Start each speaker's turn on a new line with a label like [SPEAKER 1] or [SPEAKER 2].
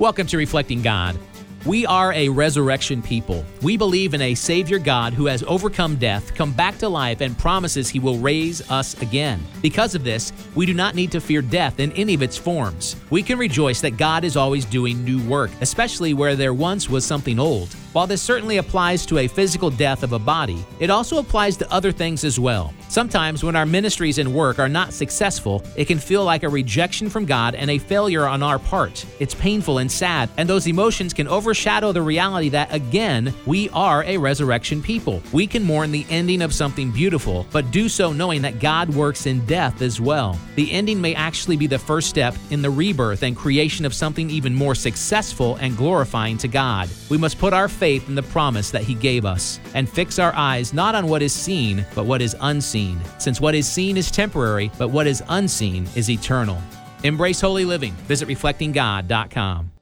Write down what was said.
[SPEAKER 1] Welcome to Reflecting God. We are a resurrection people. We believe in a Savior God who has overcome death, come back to life, and promises He will raise us again. Because of this, we do not need to fear death in any of its forms. We can rejoice that God is always doing new work, especially where there once was something old. While this certainly applies to a physical death of a body, it also applies to other things as well. Sometimes when our ministries and work are not successful, it can feel like a rejection from God and a failure on our part. It's painful and sad, and those emotions can overshadow the reality that, again, we are a resurrection people. We can mourn the ending of something beautiful, but do so knowing that God works in death as well. The ending may actually be the first step in the rebirth and creation of something even more successful and glorifying to God. We must put our faith in the promise that He gave us and fix our eyes not on what is seen, but what is unseen, since what is seen is temporary, but what is unseen is eternal. Embrace holy living. Visit reflectinggod.com.